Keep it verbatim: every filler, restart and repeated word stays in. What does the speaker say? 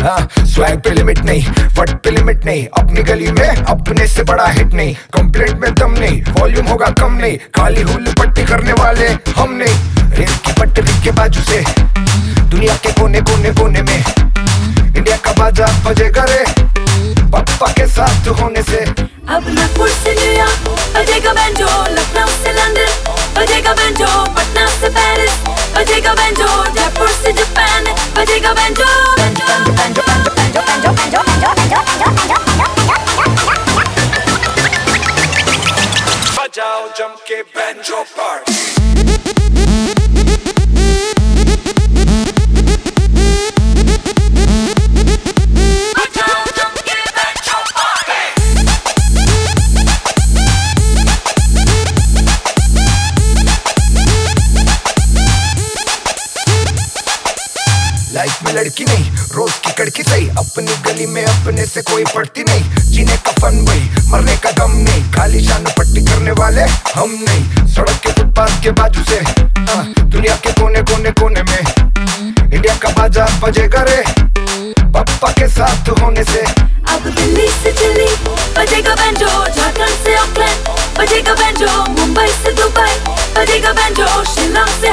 हाँ, स्वैग पे लिमिट नहीं, फट पे लिमिट नहीं, अपनी गली में अपने से बड़ा हिट नहीं, कंप्लेंट में दम नहीं, वॉल्यूम होगा कम नहीं, खाली हुल पट्टी करने वाले हम नहीं। रेल की पटरी के बाजू से दुनिया के कोने कोने कोने में इंडिया का बाजा बजेगा रे पप्पा के साथ होने से। अब नागपुर से न्यूयॉर्क बजेगा बैंजो, लखनऊ से लंदन बजेगा बैंजो, पटना से पेरिस बजेगा बैंजो, जयपुर से जापान बजेगा बैंजो। बजाओ जम के बैंजो पार्टी। लाइफ में लड़की नहीं, रोज की कड़की सही, अपनी गली में अपने से कोई पड़ती नहीं, जीने का फन वही, मरने का गम नहीं, खाली शान पट्टी करने वाले हम नहीं। सड़क के फुटपाथ के बाजू से आ, दुनिया के कोने कोने कोने में इंडिया का बाजा बजेगा रे पप्पा के साथ होने से। अब दिल्ली से दिल्ली बजेगा बैंजो, झारखंड से ऑकलैंड बजेगा बैंजो, मुंबई से दुबई बजेगा बैंजो, शिलांग से